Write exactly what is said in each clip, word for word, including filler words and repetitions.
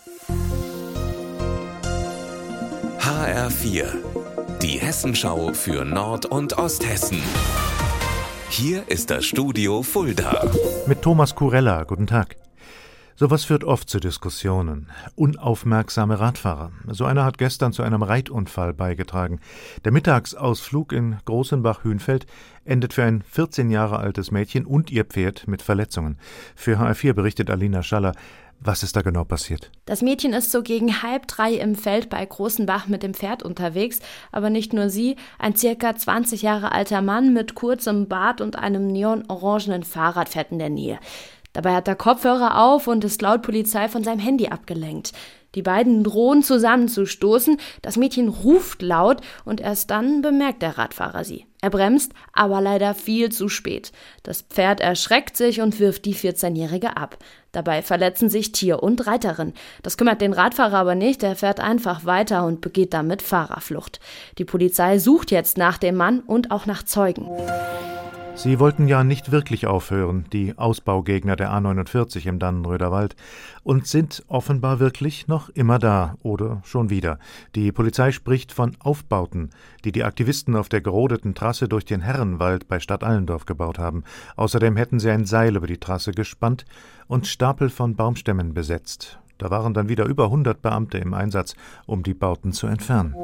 H R vier, die Hessenschau für Nord- und Osthessen. Hier ist das Studio Fulda. Mit Thomas Kurella, guten Tag. Sowas führt oft zu Diskussionen. Unaufmerksame Radfahrer. So einer hat gestern zu einem Reitunfall beigetragen. Der Mittagsausflug in Großenbach-Hünfeld endet für ein vierzehn Jahre altes Mädchen und ihr Pferd mit Verletzungen. Für H R vier berichtet Alina Schaller. Was ist da genau passiert? Das Mädchen ist so gegen halb drei im Feld bei Großenbach mit dem Pferd unterwegs. Aber nicht nur sie, ein circa zwanzig Jahre alter Mann mit kurzem Bart und einem neonorangenen Fahrrad fährt in der Nähe. Dabei hat er Kopfhörer auf und ist laut Polizei von seinem Handy abgelenkt. Die beiden drohen zusammenzustoßen, das Mädchen ruft laut und erst dann bemerkt der Radfahrer sie. Er bremst, aber leider viel zu spät. Das Pferd erschreckt sich und wirft die vierzehnjährige ab. Dabei verletzen sich Tier und Reiterin. Das kümmert den Radfahrer aber nicht, er fährt einfach weiter und begeht damit Fahrerflucht. Die Polizei sucht jetzt nach dem Mann und auch nach Zeugen. Sie wollten ja nicht wirklich aufhören, die Ausbaugegner der A neunundvierzig im Dannenröder Wald, und sind offenbar wirklich noch immer da oder schon wieder. Die Polizei spricht von Aufbauten, die die Aktivisten auf der gerodeten Trasse durch den Herrenwald bei Stadt Allendorf gebaut haben. Außerdem hätten sie ein Seil über die Trasse gespannt und Stapel von Baumstämmen besetzt. Da waren dann wieder über hundert Beamte im Einsatz, um die Bauten zu entfernen.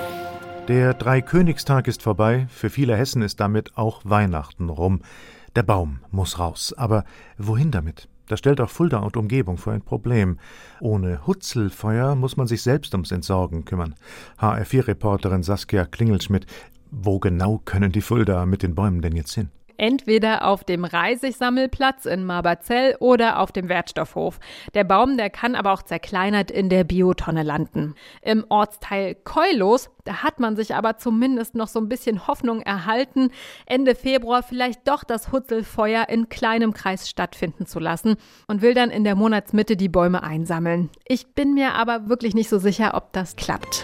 Der Dreikönigstag ist vorbei, für viele Hessen ist damit auch Weihnachten rum. Der Baum muss raus, aber wohin damit? Das stellt auch Fulda und Umgebung vor ein Problem. Ohne Hutzelfeuer muss man sich selbst ums Entsorgen kümmern. H R vier Reporterin Saskia Klingelschmidt, wo genau können die Fuldaer mit den Bäumen denn jetzt hin? Entweder auf dem Reisigsammelplatz in Marberzell oder auf dem Wertstoffhof. Der Baum, der kann aber auch zerkleinert in der Biotonne landen. Im Ortsteil Keulos, da hat man sich aber zumindest noch so ein bisschen Hoffnung erhalten, Ende Februar vielleicht doch das Hutzelfeuer in kleinem Kreis stattfinden zu lassen und will dann in der Monatsmitte die Bäume einsammeln. Ich bin mir aber wirklich nicht so sicher, ob das klappt.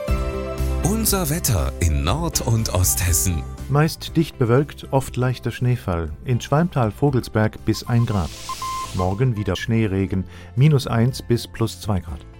Unser Wetter in Nord- und Osthessen. Meist dicht bewölkt, oft leichter Schneefall. In Schwalmtal-Vogelsberg bis ein Grad. Morgen wieder Schneeregen, minus eins bis plus zwei Grad.